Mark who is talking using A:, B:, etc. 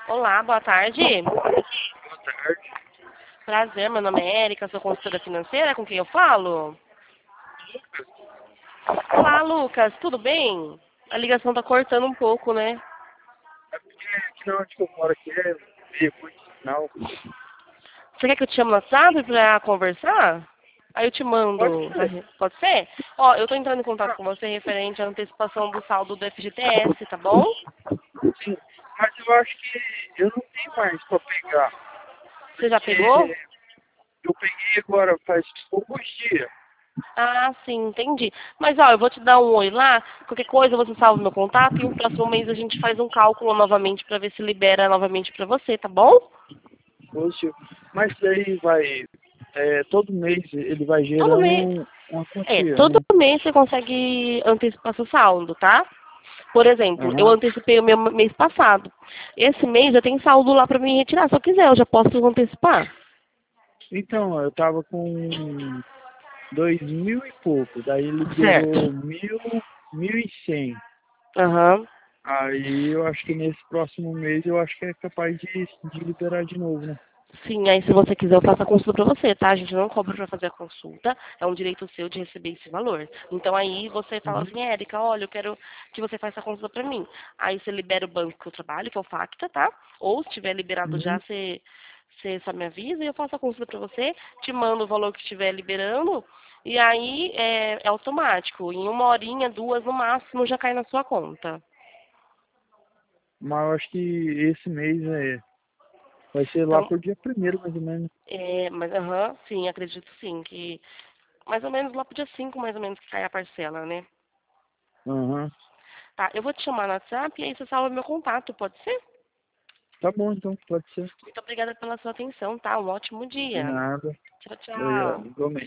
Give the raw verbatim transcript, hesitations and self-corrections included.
A: Olá, boa tarde.
B: Boa tarde.
A: Prazer, meu nome é Erika, sou consultora financeira, com quem eu falo? Olá, Lucas, tudo bem? A ligação tá cortando um pouco, né?
B: É porque aqui onde que eu moro aqui é meio muito sinal.
A: Você quer que eu te chame no WhatsApp pra conversar? Aí eu te
B: Pode
A: mando,
B: ser.
A: pode ser? Ó, eu tô entrando em contato com você referente à antecipação do saldo do F G T S, tá bom?
B: Sim. Mas eu acho que eu não tenho mais pra pegar.
A: Você já
B: Porque
A: pegou?
B: eu peguei agora faz poucos dias.
A: Ah, sim, entendi. Mas, ó, eu vou te dar um oi lá. Qualquer coisa você salva meu contato e no próximo mês a gente faz um cálculo novamente pra ver se libera novamente pra você, tá bom?
B: Poxa, mas daí vai. É, todo mês ele vai
A: Todo
B: gerando
A: mês.
B: um- uma
A: É,
B: quantia,
A: todo
B: né?
A: mês você consegue antecipar seu saldo, tá? Por exemplo, eu
B: Aham.
A: antecipei o meu mês passado. Esse mês já tem saldo lá pra mim retirar. Se eu quiser, eu já posso antecipar.
B: Então, eu tava com dois mil e pouco. Daí ele
A: Certo.
B: liberou mil, mil e cem.
A: Aham.
B: Aí eu acho que nesse próximo mês eu acho que é capaz de, de liberar de novo, né?
A: Sim, aí se você quiser eu faço a consulta pra você, tá? A gente não cobra pra fazer a consulta, é um direito seu de receber esse valor. Então aí você fala
B: Uhum.
A: assim, Érica, olha, eu quero que você faça a consulta pra mim. Aí você libera o banco que eu trabalho, que é o Facta, tá? Ou se tiver liberado já,
B: Uhum.
A: você, você só me avisa e eu faço a consulta pra você, te mando o valor que estiver liberando, e aí é, é automático. Em uma horinha, duas no máximo, já cai na sua conta.
B: Mas eu acho que esse mês é, vai ser lá
A: Então,
B: por dia primeiro, mais ou menos.
A: é, mas aham, sim, acredito sim, que mais ou menos lá pro dia cinco, mais ou menos, que cai a parcela, né?
B: Aham.
A: Tá, eu vou te chamar no WhatsApp e aí você salva meu contato, pode ser?
B: Tá bom, então, pode ser.
A: Muito obrigada pela sua atenção, tá? Um ótimo
B: De
A: dia.
B: nada.
A: Tchau,
B: Obrigado.
A: tchau.
B: Igualmente.